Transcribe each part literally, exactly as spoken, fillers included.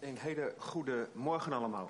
Een hele goede morgen allemaal.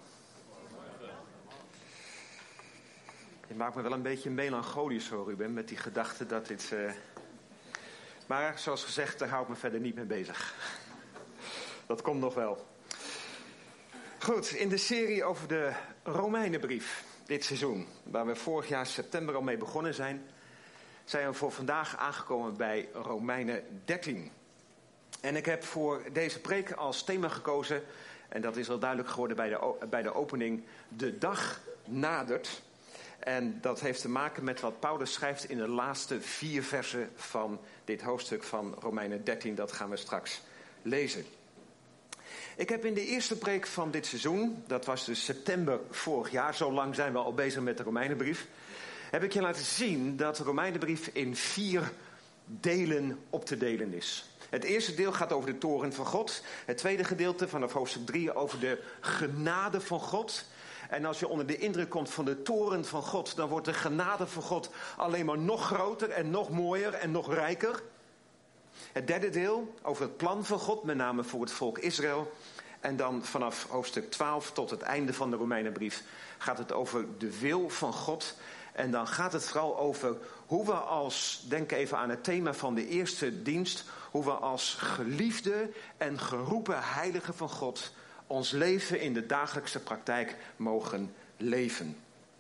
Je maakt me wel een beetje melancholisch hoor, Ruben, met die gedachte dat dit... Uh... Maar zoals gezegd, daar hou ik me verder niet mee bezig. Dat komt nog wel. Goed, in de serie over de Romeinenbrief, dit seizoen, waar we vorig jaar september al mee begonnen zijn, zijn we voor vandaag aangekomen bij Romeinen dertien. En ik heb voor deze preek als thema gekozen, en dat is al duidelijk geworden bij de, bij de opening, de dag nadert. En dat heeft te maken met wat Paulus schrijft in de laatste vier versen van dit hoofdstuk van Romeinen dertien. Dat gaan we straks lezen. Ik heb in de eerste preek van dit seizoen, dat was dus september vorig jaar, zo lang zijn we al bezig met de Romeinenbrief, heb ik je laten zien dat de Romeinenbrief in vier delen op te delen is. Het eerste deel gaat over de toorn van God. Het tweede gedeelte vanaf hoofdstuk drie over de genade van God. En als je onder de indruk komt van de toorn van God, dan wordt de genade van God alleen maar nog groter en nog mooier en nog rijker. Het derde deel over het plan van God, met name voor het volk Israël. En dan vanaf hoofdstuk twaalf tot het einde van de Romeinenbrief gaat het over de wil van God. En dan gaat het vooral over hoe we als, denk even aan het thema van de eerste dienst, hoe we als geliefde en geroepen heiligen van God ons leven in de dagelijkse praktijk mogen leven.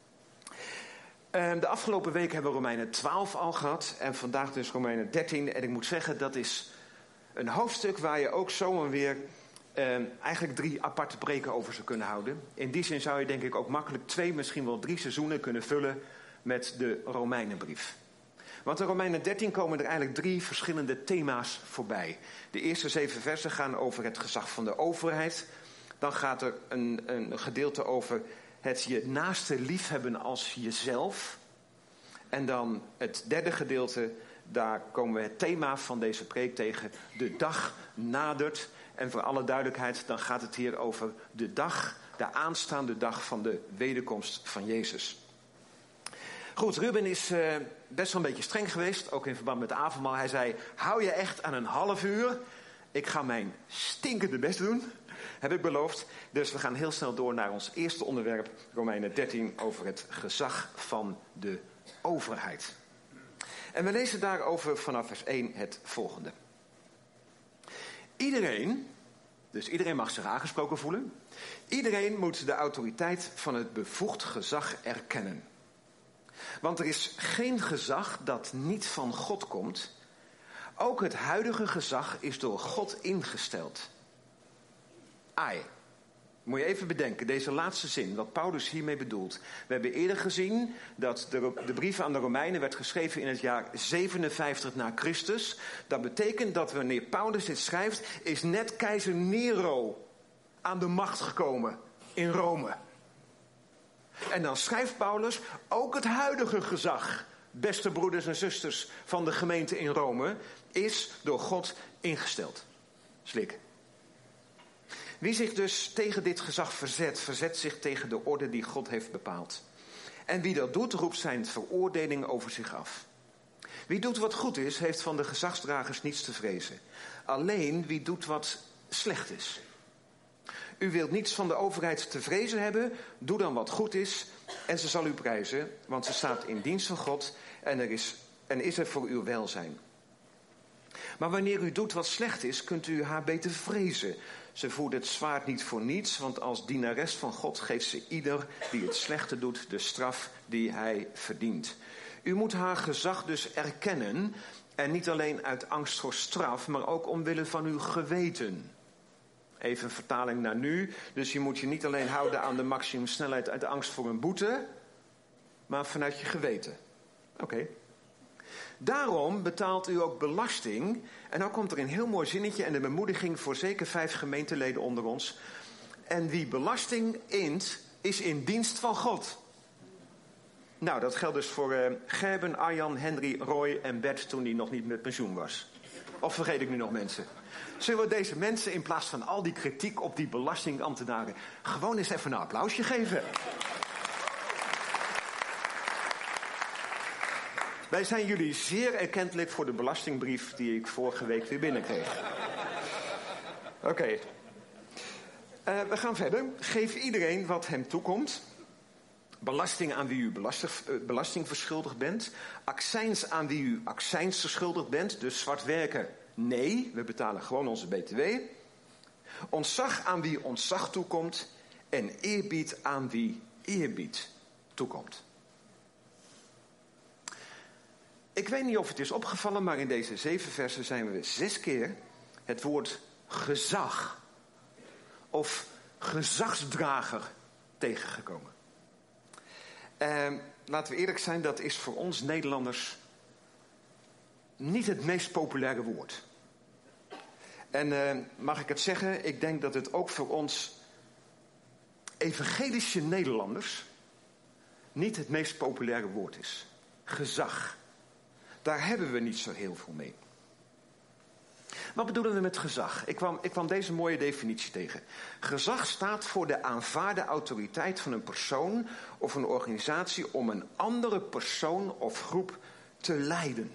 De afgelopen week hebben we Romeinen twaalf al gehad en vandaag dus Romeinen dertien. En ik moet zeggen, dat is een hoofdstuk waar je ook zomaar weer eh, eigenlijk drie aparte preken over zou kunnen houden. In die zin zou je denk ik ook makkelijk twee, misschien wel drie seizoenen kunnen vullen met de Romeinenbrief. Want in Romeinen dertien komen er eigenlijk drie verschillende thema's voorbij. De eerste zeven versen gaan over het gezag van de overheid. Dan gaat er een, een gedeelte over het je naaste liefhebben als jezelf. En dan het derde gedeelte, daar komen we het thema van deze preek tegen. De dag nadert. En voor alle duidelijkheid, dan gaat het hier over de dag, de aanstaande dag van de wederkomst van Jezus. Goed, Ruben is uh, best wel een beetje streng geweest, ook in verband met de avondmaal. Hij zei, hou je echt aan een half uur? Ik ga mijn stinkende best doen, heb ik beloofd. Dus we gaan heel snel door naar ons eerste onderwerp, Romeinen dertien, over het gezag van de overheid. En we lezen daarover vanaf vers één het volgende. Iedereen, dus iedereen mag zich aangesproken voelen. Iedereen moet de autoriteit van het bevoegd gezag erkennen. Want er is geen gezag dat niet van God komt. Ook het huidige gezag is door God ingesteld. Ai. Moet je even bedenken, deze laatste zin, wat Paulus hiermee bedoelt. We hebben eerder gezien dat de, de brief aan de Romeinen werd geschreven in het jaar zevenenvijftig na Christus. Dat betekent dat wanneer Paulus dit schrijft, is net keizer Nero aan de macht gekomen in Rome. En dan schrijft Paulus, ook het huidige gezag, beste broeders en zusters van de gemeente in Rome, is door God ingesteld. Slik. Wie zich dus tegen dit gezag verzet, verzet zich tegen de orde die God heeft bepaald. En wie dat doet, roept zijn veroordeling over zich af. Wie doet wat goed is, heeft van de gezagsdragers niets te vrezen. Alleen wie doet wat slecht is. U wilt niets van de overheid te vrezen hebben, doe dan wat goed is en ze zal u prijzen, want ze staat in dienst van God en er is, en is er voor uw welzijn. Maar wanneer u doet wat slecht is, kunt u haar beter vrezen. Ze voert het zwaard niet voor niets, want als dienares van God geeft ze ieder die het slechte doet de straf die hij verdient. U moet haar gezag dus erkennen en niet alleen uit angst voor straf, maar ook omwille van uw geweten. Even een vertaling naar nu. Dus je moet je niet alleen houden aan de maximumsnelheid uit angst voor een boete, maar vanuit je geweten. Oké. Okay. Daarom betaalt u ook belasting. En dan komt er een heel mooi zinnetje en de bemoediging voor zeker vijf gemeenteleden onder ons. En wie belasting int, is in dienst van God. Nou, dat geldt dus voor uh, Gerben, Arjan, Henry, Roy en Bert toen hij nog niet met pensioen was. Of vergeet ik nu nog mensen? Zullen we deze mensen in plaats van al die kritiek op die belastingambtenaren gewoon eens even een applausje geven? Wij zijn jullie zeer erkentelijk voor de belastingbrief die ik vorige week weer binnenkreeg. Oké. Okay. Uh, we gaan verder. Geef iedereen wat hem toekomt. Belasting aan wie u belasting, uh, belasting verschuldigd bent. Accijns aan wie u accijns verschuldigd bent. Dus zwart werken, nee. We betalen gewoon onze B T W. Ontzag aan wie ontzag toekomt. En eerbied aan wie eerbied toekomt. Ik weet niet of het is opgevallen, maar in deze zeven versen zijn we zes keer het woord gezag of gezagsdrager tegengekomen. Uh, laten we eerlijk zijn, dat is voor ons Nederlanders niet het meest populaire woord. En uh, mag ik het zeggen, ik denk dat het ook voor ons evangelische Nederlanders niet het meest populaire woord is. Gezag. Daar hebben we niet zo heel veel mee. Wat bedoelen we met gezag? Ik kwam, ik kwam deze mooie definitie tegen. Gezag staat voor de aanvaarde autoriteit van een persoon of een organisatie om een andere persoon of groep te leiden.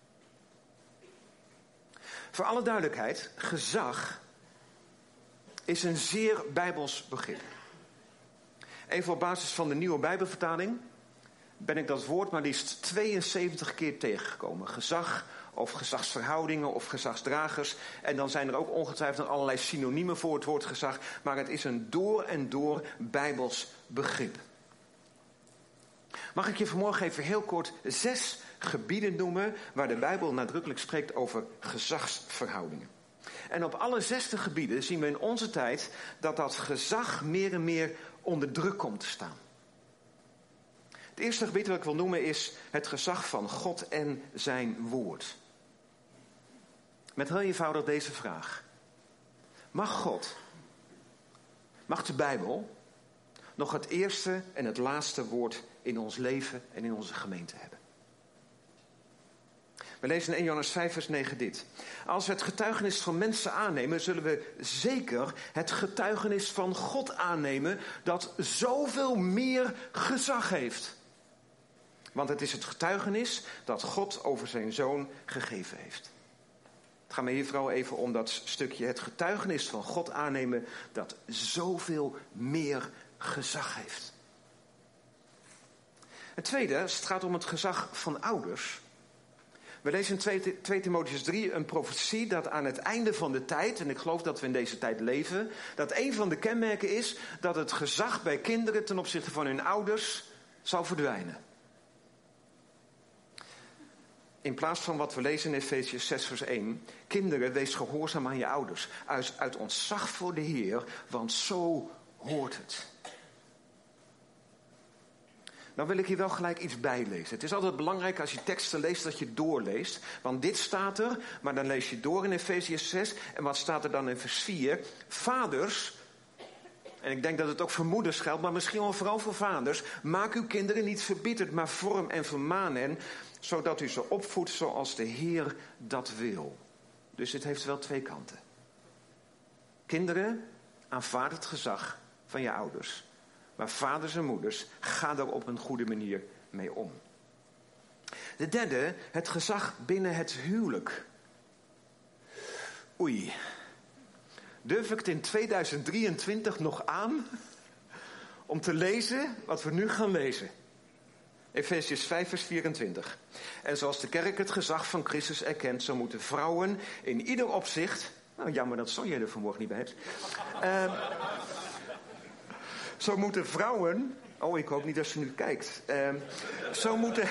Voor alle duidelijkheid, gezag is een zeer bijbels begrip. Even op basis van de nieuwe Bijbelvertaling ben ik dat woord maar liefst tweeënzeventig keer tegengekomen. Gezag of gezagsverhoudingen of gezagsdragers. En dan zijn er ook ongetwijfeld allerlei synoniemen voor het woord gezag. Maar het is een door en door bijbels begrip. Mag ik je vanmorgen even heel kort zes gebieden noemen waar de Bijbel nadrukkelijk spreekt over gezagsverhoudingen. En op alle zesde gebieden zien we in onze tijd dat dat gezag meer en meer onder druk komt te staan. Het eerste gebied dat ik wil noemen is het gezag van God en zijn woord. Met heel eenvoudig deze vraag. Mag God, mag de Bijbel nog het eerste en het laatste woord in ons leven en in onze gemeente hebben? We lezen in eerste Johannes vijf vers negen dit. Als we het getuigenis van mensen aannemen, zullen we zeker het getuigenis van God aannemen dat zoveel meer gezag heeft. Want het is het getuigenis dat God over zijn zoon gegeven heeft. Het gaat me hier vooral even om dat stukje het getuigenis van God aannemen dat zoveel meer gezag heeft. Het tweede, het gaat om het gezag van ouders. We lezen in twee Timotheüs drie een profetie dat aan het einde van de tijd, en ik geloof dat we in deze tijd leven, dat een van de kenmerken is dat het gezag bij kinderen ten opzichte van hun ouders zal verdwijnen. In plaats van wat we lezen in Efesiërs zes vers één. Kinderen, wees gehoorzaam aan je ouders. Uit, uit ontzag voor de Heer, want zo hoort het. Nou wil ik hier wel gelijk iets bij lezen. Het is altijd belangrijk als je teksten leest dat je doorleest. Want dit staat er, maar dan lees je door in Efesiërs zes. En wat staat er dan in vers vier? Vaders, en ik denk dat het ook voor moeders geldt, maar misschien wel vooral voor vaders. Maak uw kinderen niet verbitterd, maar vorm en vermaan hen, zodat u ze opvoedt zoals de Heer dat wil. Dus het heeft wel twee kanten. Kinderen, aanvaard het gezag van je ouders. Maar vaders en moeders, ga daar op een goede manier mee om. De derde, het gezag binnen het huwelijk. Oei. Durf ik het in tweeduizend drieëntwintig nog aan om te lezen wat we nu gaan lezen? Efesiërs vijf vers vierentwintig. En zoals de kerk het gezag van Christus erkent, zo moeten vrouwen in ieder opzicht... Nou, jammer dat Sonja er vanmorgen niet bij hebt. Uh, zo moeten vrouwen... Oh, ik hoop niet dat ze nu kijkt. Uh, zo moeten...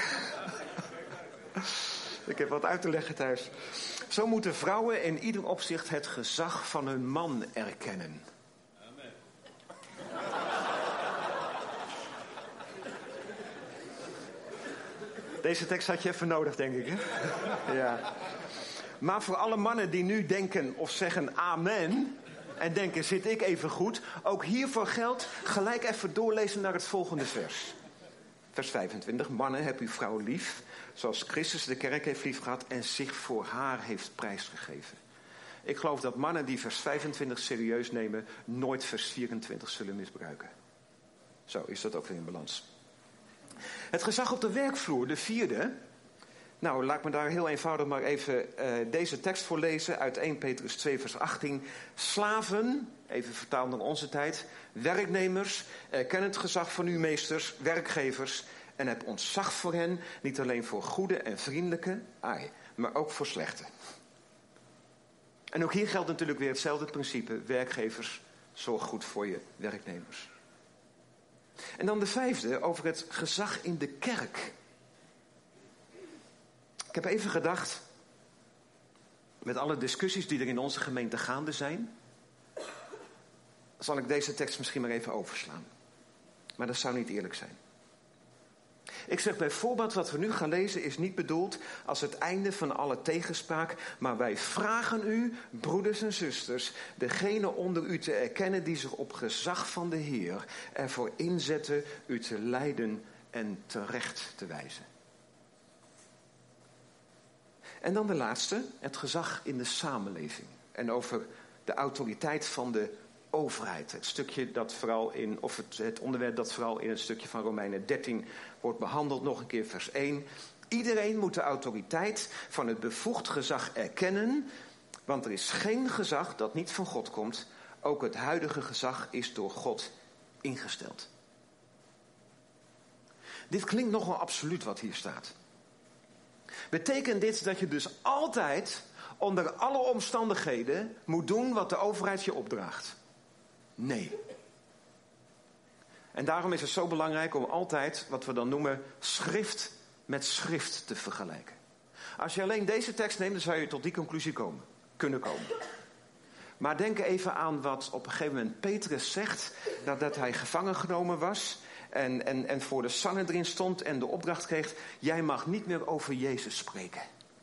ik heb wat uit te leggen thuis. Zo moeten vrouwen in ieder opzicht het gezag van hun man erkennen. Amen. Deze tekst had je even nodig, denk ik. Hè? Ja. Maar voor alle mannen die nu denken of zeggen amen... en denken, zit ik even goed... ook hiervoor geldt, gelijk even doorlezen naar het volgende vers. Vers vijfentwintig. Mannen, heb uw vrouw lief... zoals Christus de kerk heeft liefgehad... en zich voor haar heeft prijsgegeven. Ik geloof dat mannen die vers vijfentwintig serieus nemen... nooit vers vierentwintig zullen misbruiken. Zo is dat ook weer in balans. Het gezag op de werkvloer, de vierde... Nou, laat me daar heel eenvoudig maar even uh, deze tekst voor lezen... uit eerste Petrus twee vers achttien. Slaven, even vertaald naar onze tijd. Werknemers, erken het gezag van uw meesters, werkgevers. En heb ontzag voor hen, niet alleen voor goede en vriendelijke, ai, maar ook voor slechte. En ook hier geldt natuurlijk weer hetzelfde principe. Werkgevers, zorg goed voor je werknemers. En dan de vijfde over het gezag in de kerk. Ik heb even gedacht, met alle discussies die er in onze gemeente gaande zijn, zal ik deze tekst misschien maar even overslaan. Maar dat zou niet eerlijk zijn. Ik zeg bijvoorbeeld, wat we nu gaan lezen is niet bedoeld als het einde van alle tegenspraak, maar wij vragen u, broeders en zusters, degene onder u te erkennen die zich op gezag van de Heer ervoor inzetten u te leiden en terecht te wijzen. En dan de laatste, het gezag in de samenleving en over de autoriteit van de overheid. Het stukje dat vooral in, of het, het onderwerp dat vooral in het stukje van Romeinen dertien wordt behandeld, nog een keer vers één. Iedereen moet de autoriteit van het bevoegd gezag erkennen, want er is geen gezag dat niet van God komt. Ook het huidige gezag is door God ingesteld. Dit klinkt nogal absoluut wat hier staat. Betekent dit dat je dus altijd onder alle omstandigheden moet doen wat de overheid je opdraagt? Nee. En daarom is het zo belangrijk om altijd wat we dan noemen schrift met schrift te vergelijken. Als je alleen deze tekst neemt, dan zou je tot die conclusie komen, kunnen komen. Maar denk even aan wat op een gegeven moment Petrus zegt, nadat hij gevangen genomen was en, en, en voor de Sanhedrin stond en de opdracht kreeg, jij mag niet meer over Jezus spreken.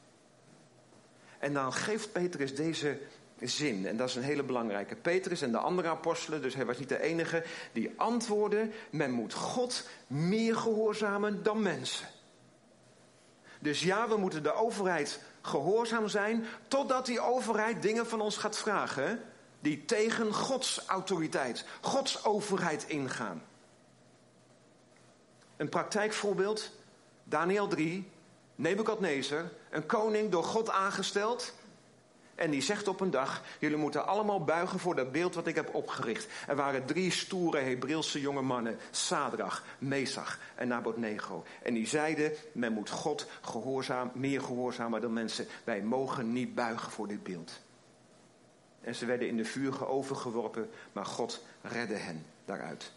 En dan geeft Petrus deze zin, en dat is een hele belangrijke. Petrus en de andere apostelen, dus hij was niet de enige, die antwoorden, men moet God meer gehoorzamen dan mensen. Dus ja, we moeten de overheid gehoorzaam zijn, totdat die overheid dingen van ons gaat vragen die tegen Gods autoriteit, Gods overheid ingaan. Een praktijkvoorbeeld, Daniel drie, Nebukadnezar, een koning door God aangesteld. En die zegt op een dag, jullie moeten allemaal buigen voor dat beeld wat ik heb opgericht. Er waren drie stoere Hebreeuwse jonge mannen, Sadrach, Mesach en Abednego. En die zeiden, men moet God gehoorzaam, meer gehoorzamer dan mensen. Wij mogen niet buigen voor dit beeld. En ze werden in de vuur overgeworpen, maar God redde hen daaruit.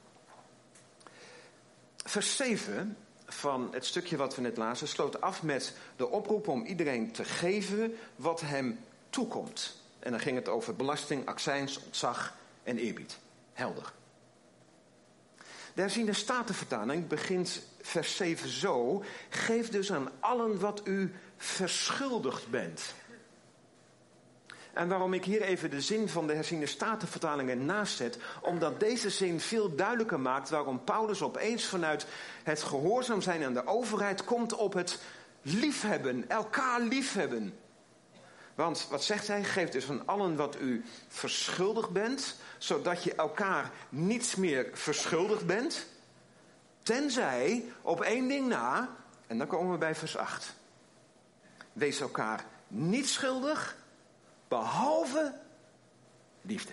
Vers zeven van het stukje wat we net lazen sloot af met de oproep om iedereen te geven wat hem toekomt. En dan ging het over belasting, accijns, ontzag en eerbied. Helder. De herziene statenvertaling begint vers zeven zo. Geef dus aan allen wat u verschuldigd bent. En waarom ik hier even de zin van de herziene statenvertaling ernaast zet, omdat deze zin veel duidelijker maakt waarom Paulus opeens vanuit het gehoorzaam zijn aan de overheid komt op het liefhebben, elkaar liefhebben. Want wat zegt hij? Geef dus aan allen wat u verschuldigd bent, zodat je elkaar niets meer verschuldigd bent, tenzij op één ding na, en dan komen we bij vers acht. Wees elkaar niet schuldig, behalve liefde.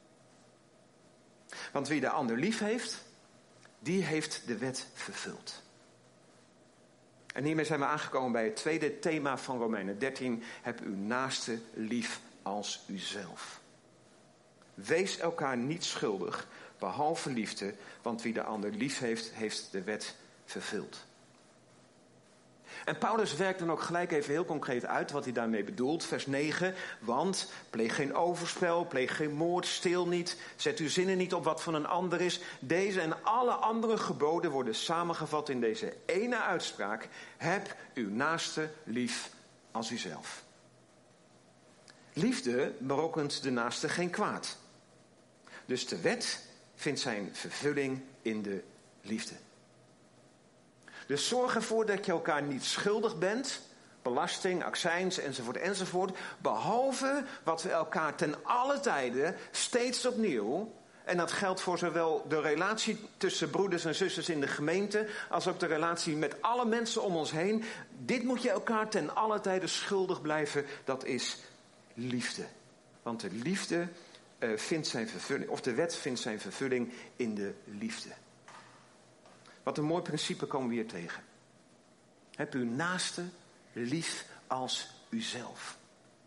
Want wie de ander lief heeft, die heeft de wet vervuld. En hiermee zijn we aangekomen bij het tweede thema van Romeinen dertien. Heb uw naaste lief als uzelf. Wees elkaar niet schuldig, behalve liefde, want wie de ander lief heeft, heeft de wet vervuld. En Paulus werkt dan ook gelijk even heel concreet uit wat hij daarmee bedoelt. Vers negen, want pleeg geen overspel, pleeg geen moord, steel niet, zet uw zinnen niet op wat van een ander is. Deze en alle andere geboden worden samengevat in deze ene uitspraak. Heb uw naaste lief als uzelf. Liefde berokkent de naaste geen kwaad. Dus de wet vindt zijn vervulling in de liefde. Dus zorg ervoor dat je elkaar niet schuldig bent. Belasting, accijns, enzovoort, enzovoort. Behalve wat we elkaar ten alle tijden steeds opnieuw. En dat geldt voor zowel de relatie tussen broeders en zusters in de gemeente, als ook de relatie met alle mensen om ons heen. Dit moet je elkaar ten alle tijden schuldig blijven. Dat is liefde. Want de liefde uh, vindt zijn vervulling, of de wet vindt zijn vervulling in de liefde. Wat een mooi principe komen we hier tegen. Heb uw naaste lief als uzelf.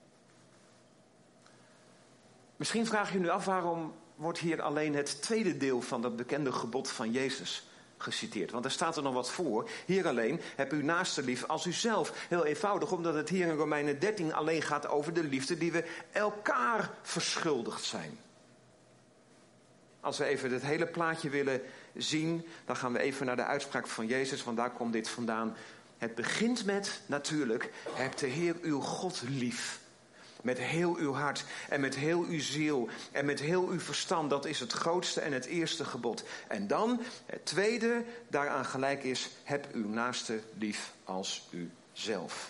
Misschien vraag je nu af, waarom wordt hier alleen het tweede deel van dat bekende gebod van Jezus geciteerd? Want er staat er nog wat voor. Hier alleen, heb uw naaste lief als uzelf. Heel eenvoudig, omdat het hier in Romeinen dertien alleen gaat over de liefde die we elkaar verschuldigd zijn. Als we even het hele plaatje willen zien, dan gaan we even naar de uitspraak van Jezus, want daar komt dit vandaan. Het begint met, natuurlijk, heb de Heer uw God lief. Met heel uw hart en met heel uw ziel en met heel uw verstand. Dat is het grootste en het eerste gebod. En dan, het tweede, daaraan gelijk is, heb uw naaste lief als uzelf.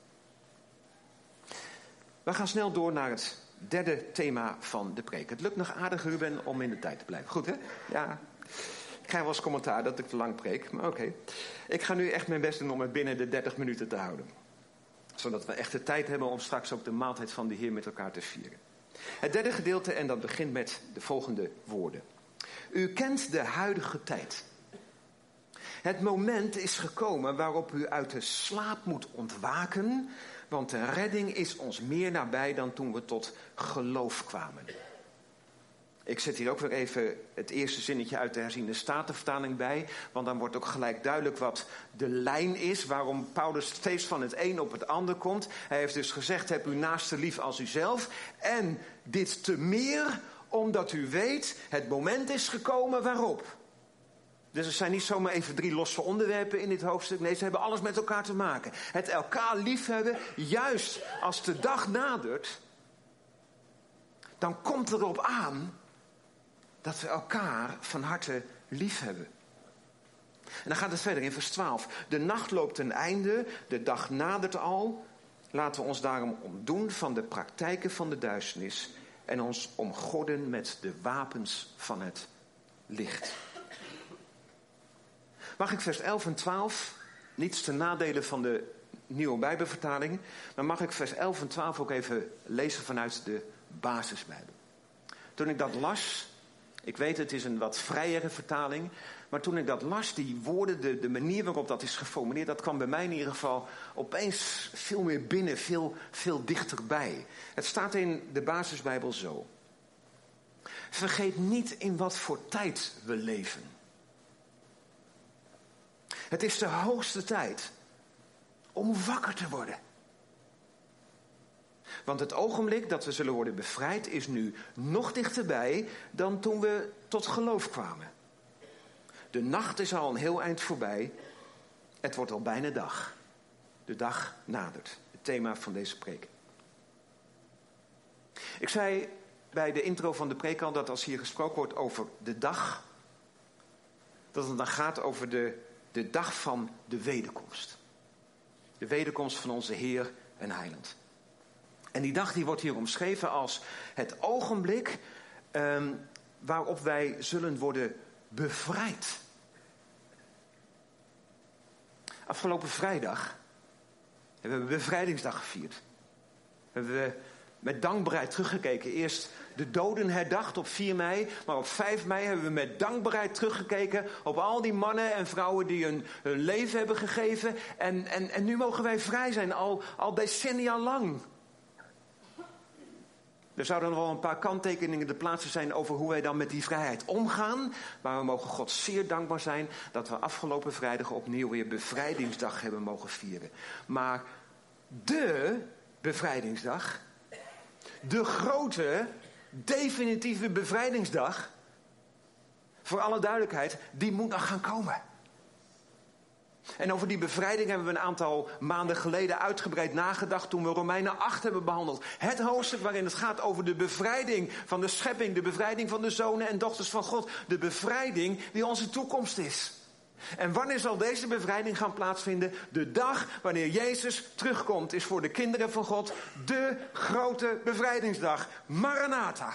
We gaan snel door naar het derde thema van de preek. Het lukt nog aardig, Ruben, om in de tijd te blijven. Goed, hè? Ja. Ik krijg wel eens commentaar dat ik te lang preek, maar oké. Okay. Ik ga nu echt mijn best doen om het binnen de dertig minuten te houden. Zodat we echt de tijd hebben om straks ook de maaltijd van de Heer met elkaar te vieren. Het derde gedeelte, en dat begint met de volgende woorden. U kent de huidige tijd. Het moment is gekomen waarop u uit de slaap moet ontwaken, want de redding is ons meer nabij dan toen we tot geloof kwamen. Ik zet hier ook weer even het eerste zinnetje uit de herziende statenvertaling bij. Want dan wordt ook gelijk duidelijk wat de lijn is. Waarom Paulus steeds van het een op het ander komt. Hij heeft dus gezegd, heb uw naaste lief als uzelf. En dit te meer omdat u weet, het moment is gekomen waarop. Dus er zijn niet zomaar even drie losse onderwerpen in dit hoofdstuk. Nee, ze hebben alles met elkaar te maken. Het elkaar liefhebben, juist als de dag nadert, dan komt erop aan dat we elkaar van harte lief hebben. En dan gaat het verder in vers twaalf. De nacht loopt ten einde, de dag nadert al. Laten we ons daarom ontdoen van de praktijken van de duisternis en ons omgorden met de wapens van het licht. Mag ik vers elf en twaalf, niets ten nadele van de Nieuwe Bijbelvertaling, maar mag ik vers elf en twaalf ook even lezen vanuit de Basisbijbel. Toen ik dat las, ik weet het is een wat vrijere vertaling, maar toen ik dat las, die woorden, de, de manier waarop dat is geformuleerd, dat kwam bij mij in ieder geval opeens veel meer binnen, veel, veel dichterbij. Het staat in de Basisbijbel zo. Vergeet niet in wat voor tijd we leven. Het is de hoogste tijd om wakker te worden. Want het ogenblik dat we zullen worden bevrijd is nu nog dichterbij dan toen we tot geloof kwamen. De nacht is al een heel eind voorbij. Het wordt al bijna dag. De dag nadert. Het thema van deze preek. Ik zei bij de intro van de preek al dat als hier gesproken wordt over de dag, dat het dan gaat over de, de dag van de wederkomst. De wederkomst van onze Heer en Heiland. En die dag die wordt hier omschreven als het ogenblik um, waarop wij zullen worden bevrijd. Afgelopen vrijdag hebben we bevrijdingsdag gevierd. Hebben we met dankbaarheid teruggekeken. Eerst de doden herdacht op vier mei. Maar op vijf mei hebben we met dankbaarheid teruggekeken op al die mannen en vrouwen die hun, hun leven hebben gegeven. En, en, en nu mogen wij vrij zijn, al, al decennia lang. Er zouden nog wel een paar kanttekeningen te plaatsen zijn over hoe wij dan met die vrijheid omgaan. Maar we mogen God zeer dankbaar zijn dat we afgelopen vrijdag opnieuw weer bevrijdingsdag hebben mogen vieren. Maar de bevrijdingsdag, de grote, definitieve bevrijdingsdag, voor alle duidelijkheid, die moet nog gaan komen. En over die bevrijding hebben we een aantal maanden geleden uitgebreid nagedacht toen we Romeinen acht hebben behandeld. Het hoofdstuk waarin het gaat over de bevrijding van de schepping, de bevrijding van de zonen en dochters van God. De bevrijding die onze toekomst is. En wanneer zal deze bevrijding gaan plaatsvinden? De dag wanneer Jezus terugkomt is voor de kinderen van God de grote bevrijdingsdag. Maranatha.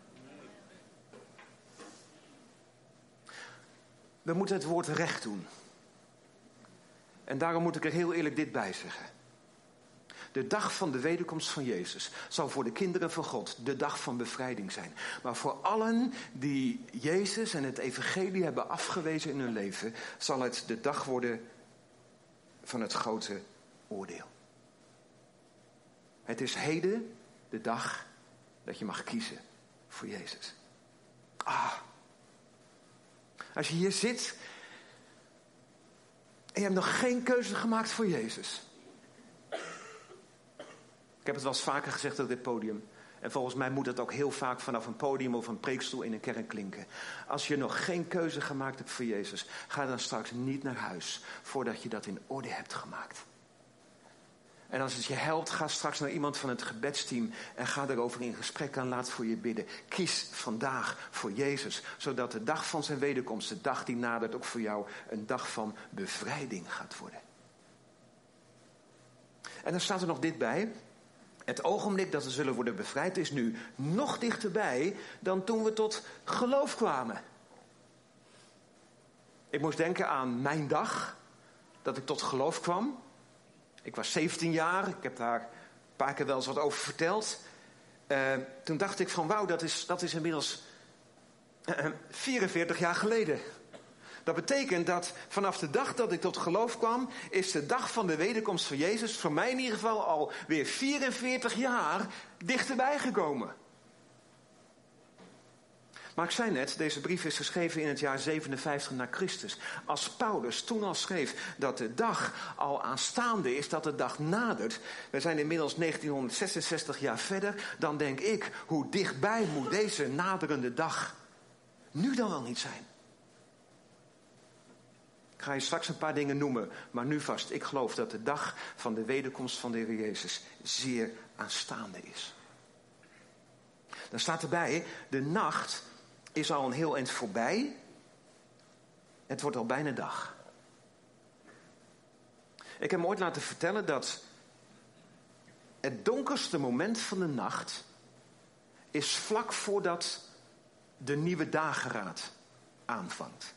We moeten het woord recht doen. En daarom moet ik er heel eerlijk dit bij zeggen. De dag van de wederkomst van Jezus zal voor de kinderen van God de dag van bevrijding zijn. Maar voor allen die Jezus en het evangelie hebben afgewezen in hun leven, zal het de dag worden van het grote oordeel. Het is heden de dag dat je mag kiezen voor Jezus. Ah. Als je hier zit en je hebt nog geen keuze gemaakt voor Jezus. Ik heb het wel eens vaker gezegd op dit podium. En volgens mij moet het ook heel vaak vanaf een podium of een preekstoel in een kerk klinken. Als je nog geen keuze gemaakt hebt voor Jezus, ga dan straks niet naar huis voordat je dat in orde hebt gemaakt. En als het je helpt, ga straks naar iemand van het gebedsteam en ga erover in gesprek en laat voor je bidden. Kies vandaag voor Jezus, zodat de dag van zijn wederkomst, de dag die nadert, ook voor jou een dag van bevrijding gaat worden. En dan staat er nog dit bij. Het ogenblik dat we zullen worden bevrijd is nu nog dichterbij dan toen we tot geloof kwamen. Ik moest denken aan mijn dag, dat ik tot geloof kwam. Ik was zeventien jaar, ik heb daar een paar keer wel eens wat over verteld. Uh, toen dacht ik van wauw, dat is, dat is inmiddels uh, vierenveertig jaar geleden. Dat betekent dat vanaf de dag dat ik tot geloof kwam, is de dag van de wederkomst van Jezus voor mij in ieder geval alweer vierenveertig jaar dichterbij gekomen. Maar ik zei net, deze brief is geschreven in het jaar zevenenvijftig na Christus. Als Paulus toen al schreef dat de dag al aanstaande is, dat de dag nadert. We zijn inmiddels negentienhonderdzesenzestig jaar verder. Dan denk ik, hoe dichtbij moet deze naderende dag nu dan wel niet zijn? Ik ga je straks een paar dingen noemen, maar nu vast. Ik geloof dat de dag van de wederkomst van de Heer Jezus zeer aanstaande is. Dan staat erbij, de nacht is al een heel eind voorbij. Het wordt al bijna dag. Ik heb me ooit laten vertellen dat het donkerste moment van de nacht is vlak voordat de nieuwe dageraad aanvangt.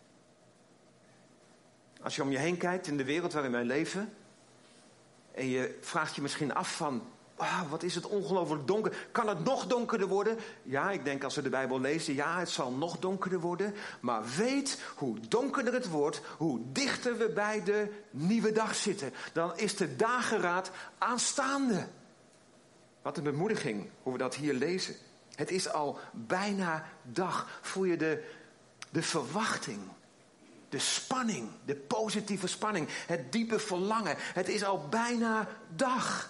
Als je om je heen kijkt in de wereld waarin wij leven en je vraagt je misschien af van, ah, wat is het ongelooflijk donker. Kan het nog donkerder worden? Ja, ik denk als we de Bijbel lezen, ja, het zal nog donkerder worden. Maar weet, hoe donkerder het wordt, hoe dichter we bij de nieuwe dag zitten. Dan is de dageraad aanstaande. Wat een bemoediging, hoe we dat hier lezen. Het is al bijna dag. Voel je de, de verwachting, de spanning, de positieve spanning, het diepe verlangen. Het is al bijna dag.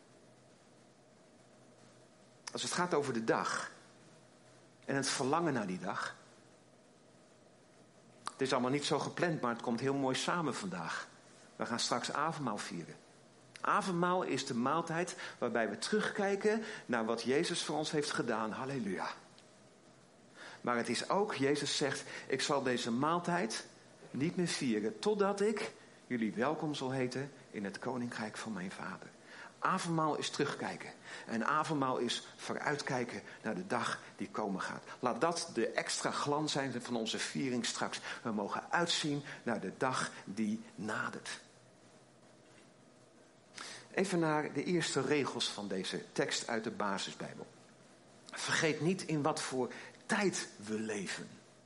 Als het gaat over de dag en het verlangen naar die dag. Het is allemaal niet zo gepland, maar het komt heel mooi samen vandaag. We gaan straks avondmaal vieren. Avondmaal is de maaltijd waarbij we terugkijken naar wat Jezus voor ons heeft gedaan. Halleluja. Maar het is ook, Jezus zegt, ik zal deze maaltijd niet meer vieren totdat ik jullie welkom zal heten in het koninkrijk van mijn Vader. Avondmaal is terugkijken. En avondmaal is vooruitkijken naar de dag die komen gaat. Laat dat de extra glans zijn van onze viering straks. We mogen uitzien naar de dag die nadert. Even naar de eerste regels van deze tekst uit de basisbijbel. Vergeet niet in wat voor tijd we leven.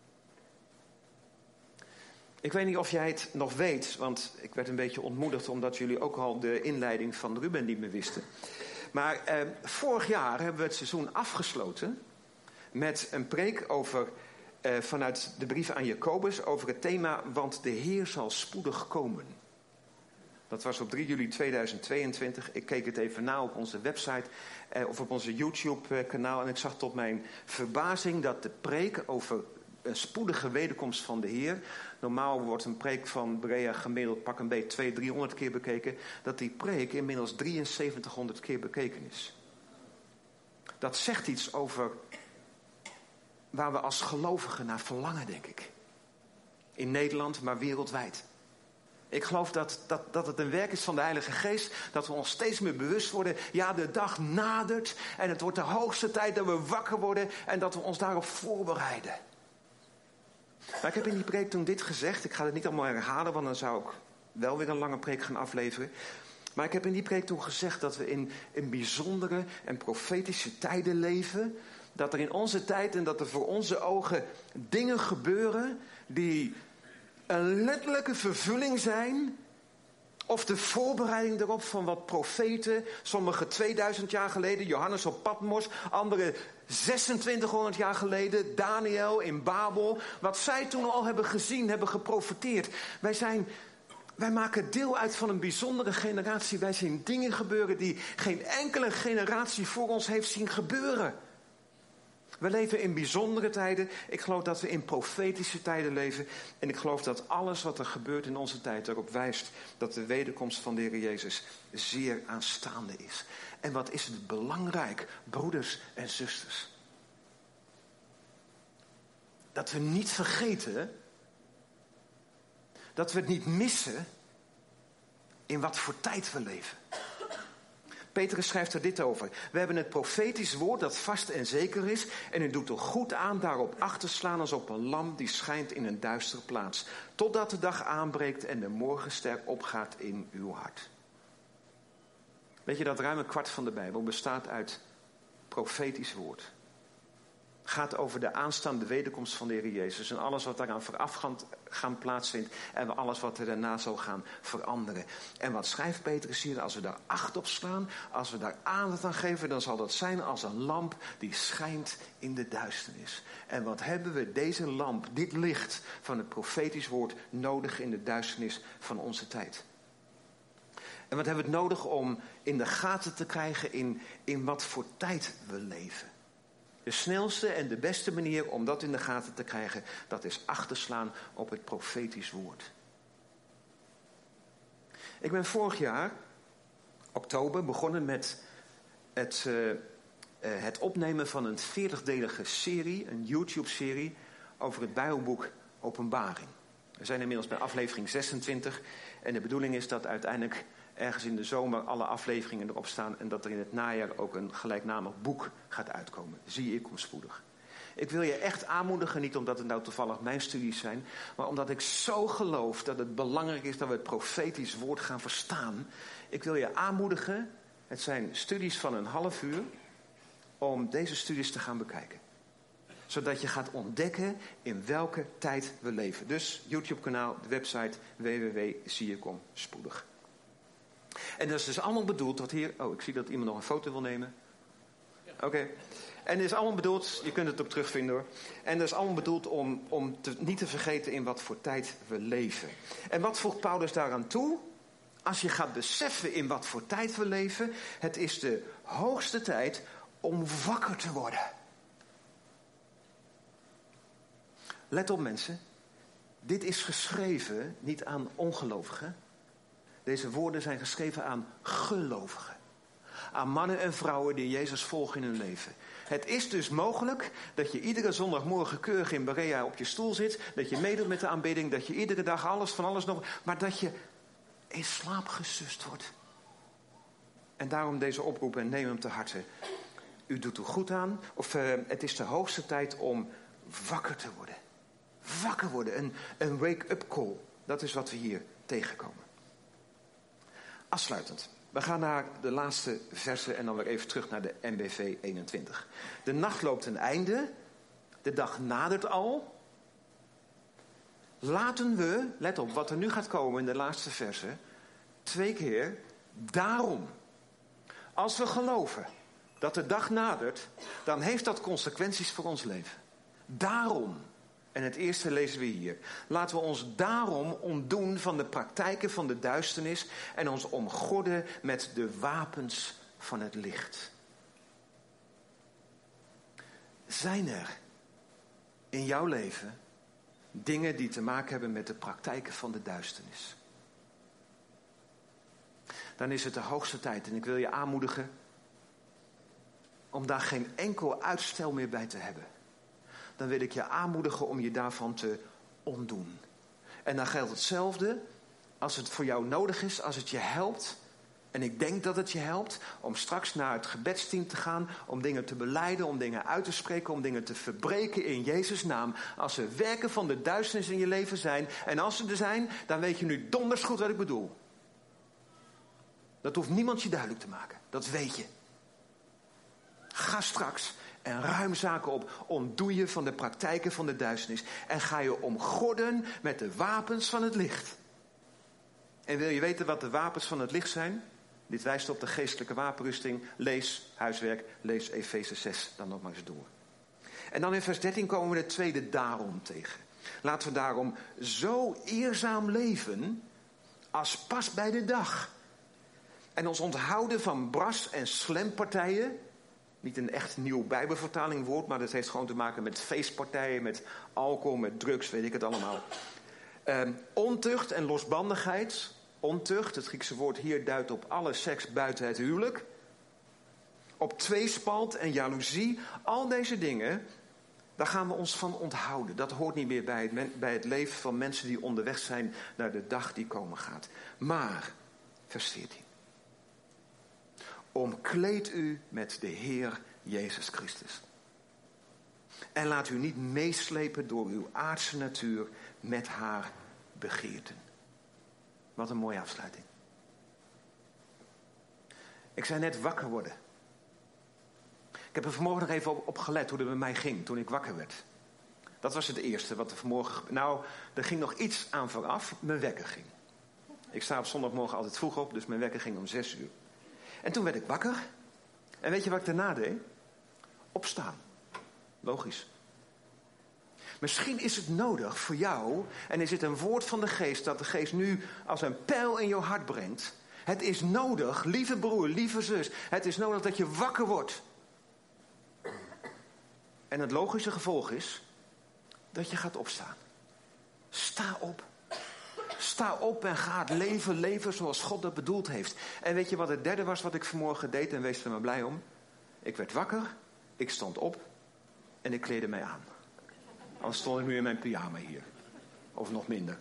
Ik weet niet of jij het nog weet, want ik werd een beetje ontmoedigd omdat jullie ook al de inleiding van Ruben niet meer wisten. Maar eh, vorig jaar hebben we het seizoen afgesloten met een preek over, eh, vanuit de brief aan Jacobus over het thema, want de Heer zal spoedig komen. Dat was op drie juli tweeduizend tweeëntwintig. Ik keek het even na op onze website eh, of op onze YouTube-kanaal en ik zag tot mijn verbazing dat de preek over een spoedige wederkomst van de Heer. Normaal wordt een preek van Berea gemiddeld pak een beetje tweehonderd, driehonderd keer bekeken. Dat die preek inmiddels drieënzeventighonderd keer bekeken is. Dat zegt iets over waar we als gelovigen naar verlangen, denk ik. In Nederland, maar wereldwijd. Ik geloof dat, dat, dat het een werk is van de Heilige Geest. Dat we ons steeds meer bewust worden. Ja, de dag nadert. En het wordt de hoogste tijd dat we wakker worden. En dat we ons daarop voorbereiden. Maar ik heb in die preek toen dit gezegd. Ik ga het niet allemaal herhalen, want dan zou ik wel weer een lange preek gaan afleveren. Maar ik heb in die preek toen gezegd dat we in, in bijzondere en profetische tijden leven. Dat er in onze tijd en dat er voor onze ogen dingen gebeuren die een letterlijke vervulling zijn. Of de voorbereiding erop van wat profeten, sommigen tweeduizend jaar geleden, Johannes op Patmos, anderen zesentwintighonderd jaar geleden, Daniel in Babel, wat zij toen al hebben gezien, hebben geprofeteerd. Wij zijn, wij maken deel uit van een bijzondere generatie. Wij zien dingen gebeuren die geen enkele generatie voor ons heeft zien gebeuren. We leven in bijzondere tijden. Ik geloof dat we in profetische tijden leven. En ik geloof dat alles wat er gebeurt in onze tijd erop wijst dat de wederkomst van de Heer Jezus zeer aanstaande is. En wat is het belangrijk, broeders en zusters. Dat we niet vergeten, dat we het niet missen in wat voor tijd we leven. Petrus schrijft er dit over. We hebben het profetisch woord dat vast en zeker is. En u doet er goed aan daarop acht te slaan als op een lamp die schijnt in een duistere plaats. Totdat de dag aanbreekt en de morgenster opgaat in uw hart. Weet je dat ruim een kwart van de Bijbel bestaat uit profetisch woord. Gaat over de aanstaande wederkomst van de Heer Jezus. En alles wat daaraan voorafgaand gaan plaatsvindt. En alles wat er daarna zal gaan veranderen. En wat schrijft Petrus hier? Als we daar acht op slaan. Als we daar aandacht aan geven. Dan zal dat zijn als een lamp die schijnt in de duisternis. En wat hebben we deze lamp, dit licht van het profetisch woord nodig in de duisternis van onze tijd? En wat hebben we het nodig om in de gaten te krijgen in, in wat voor tijd we leven? De snelste en de beste manier om dat in de gaten te krijgen, dat is acht te slaan op het profetisch woord. Ik ben vorig jaar, oktober, begonnen met het, uh, uh, het opnemen van een veertigdelige serie, een YouTube-serie, over het Bijbelboek Openbaring. We zijn inmiddels bij aflevering zesentwintig en de bedoeling is dat uiteindelijk ergens in de zomer alle afleveringen erop staan en dat er in het najaar ook een gelijknamig boek gaat uitkomen. Zie ik kom spoedig. Ik wil je echt aanmoedigen, niet omdat het nou toevallig mijn studies zijn, maar omdat ik zo geloof dat het belangrijk is dat we het profetisch woord gaan verstaan. Ik wil je aanmoedigen, het zijn studies van een half uur, om deze studies te gaan bekijken. Zodat je gaat ontdekken in welke tijd we leven. Dus YouTube kanaal, de website w w w punt zie ik kom spoedig. En dat is dus allemaal bedoeld, wat hier... Oh, ik zie dat iemand nog een foto wil nemen. Oké. Okay. En dat is allemaal bedoeld, je kunt het ook terugvinden hoor. En dat is allemaal bedoeld om, om te, niet te vergeten in wat voor tijd we leven. En wat voegt Paulus daaraan toe? Als je gaat beseffen in wat voor tijd we leven, het is de hoogste tijd om wakker te worden. Let op mensen, dit is geschreven niet aan ongelovigen. Deze woorden zijn geschreven aan gelovigen. Aan mannen en vrouwen die Jezus volgen in hun leven. Het is dus mogelijk dat je iedere zondagmorgen keurig in Berea op je stoel zit. Dat je meedoet met de aanbidding. Dat je iedere dag alles van alles nog... Maar dat je in slaap gesust wordt. En daarom deze oproep en neem hem te harte. U doet er goed aan. Of uh, het is de hoogste tijd om wakker te worden. Wakker worden. Een, een wake-up call. Dat is wat we hier tegenkomen. Afsluitend. We gaan naar de laatste versen en dan weer even terug naar de N B V eenentwintig. De nacht loopt ten einde. De dag nadert al. Laten we, let op wat er nu gaat komen in de laatste versen. Twee keer. Daarom. Als we geloven dat de dag nadert, dan heeft dat consequenties voor ons leven. Daarom. En het eerste lezen we hier. Laten we ons daarom ontdoen van de praktijken van de duisternis en ons omgorden met de wapens van het licht. Zijn er in jouw leven dingen die te maken hebben met de praktijken van de duisternis? Dan is het de hoogste tijd en ik wil je aanmoedigen om daar geen enkel uitstel meer bij te hebben. Dan wil ik je aanmoedigen om je daarvan te ontdoen. En dan geldt hetzelfde als het voor jou nodig is, als het je helpt. En ik denk dat het je helpt om straks naar het gebedsteam te gaan, om dingen te belijden, om dingen uit te spreken, om dingen te verbreken in Jezus' naam. Als er werken van de duisternis in je leven zijn, en als ze er zijn, dan weet je nu donders goed wat ik bedoel. Dat hoeft niemand je duidelijk te maken. Dat weet je. Ga straks en ruim zaken op. Ontdoe je van de praktijken van de duisternis. En ga je omgorden met de wapens van het licht. En wil je weten wat de wapens van het licht zijn? Dit wijst op de geestelijke wapenrusting. Lees huiswerk, lees Efeze zes dan nog maar eens door. En dan in vers dertien komen we de tweede daarom tegen. Laten we daarom zo eerzaam leven als past bij de dag. En ons onthouden van bras- en slempartijen. Niet een echt nieuw Bijbelvertaling woord, maar dat heeft gewoon te maken met feestpartijen, met alcohol, met drugs, weet ik het allemaal. Um, ontucht en losbandigheid. Ontucht, het Griekse woord hier duidt op alle seks buiten het huwelijk. Op tweespalt en jaloezie. Al deze dingen, daar gaan we ons van onthouden. Dat hoort niet meer bij het, bij het leven van mensen die onderweg zijn naar de dag die komen gaat. Maar, vers veertien. Omkleed u met de Heer Jezus Christus. En laat u niet meeslepen door uw aardse natuur met haar begeerten. Wat een mooie afsluiting. Ik zei net wakker worden. Ik heb er vanmorgen nog even op, op gelet hoe het bij mij ging toen ik wakker werd. Dat was het eerste wat er vanmorgen... Nou, er ging nog iets aan vooraf. Mijn wekker ging. Ik sta op zondagmorgen altijd vroeg op, dus mijn wekker ging om zes uur. En toen werd ik wakker. En weet je wat ik daarna deed? Opstaan. Logisch. Misschien is het nodig voor jou, en is het een woord van de geest, dat de geest nu als een pijl in je hart brengt. Het is nodig, lieve broer, lieve zus, het is nodig dat je wakker wordt. En het logische gevolg is dat je gaat opstaan. Sta op. Sta op en ga het leven leven zoals God dat bedoeld heeft. En weet je wat het derde was wat ik vanmorgen deed, en wees er maar blij om? Ik werd wakker, ik stond op en ik kleedde mij aan. Anders stond ik nu in mijn pyjama hier. Of nog minder.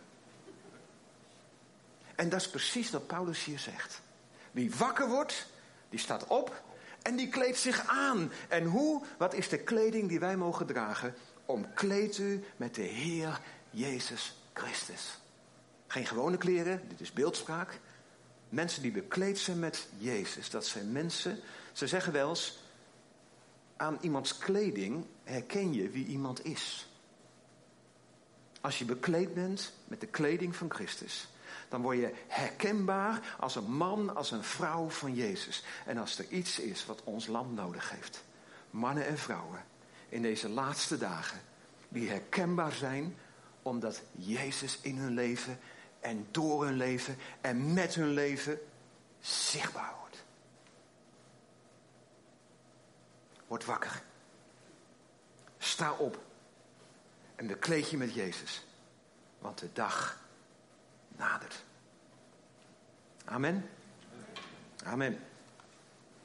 En dat is precies wat Paulus hier zegt. Wie wakker wordt, die staat op en die kleedt zich aan. En hoe? Wat is de kleding die wij mogen dragen? Omkleed u met de Heer Jezus Christus. Geen gewone kleren, dit is beeldspraak. Mensen die bekleed zijn met Jezus, dat zijn mensen... Ze zeggen wel eens, aan iemands kleding herken je wie iemand is. Als je bekleed bent met de kleding van Christus, dan word je herkenbaar als een man, als een vrouw van Jezus. En als er iets is wat ons land nodig heeft, mannen en vrouwen in deze laatste dagen, die herkenbaar zijn omdat Jezus in hun leven en door hun leven en met hun leven zichtbaar wordt. Word wakker. Sta op. En bekleed je met Jezus. Want de dag nadert. Amen. Amen.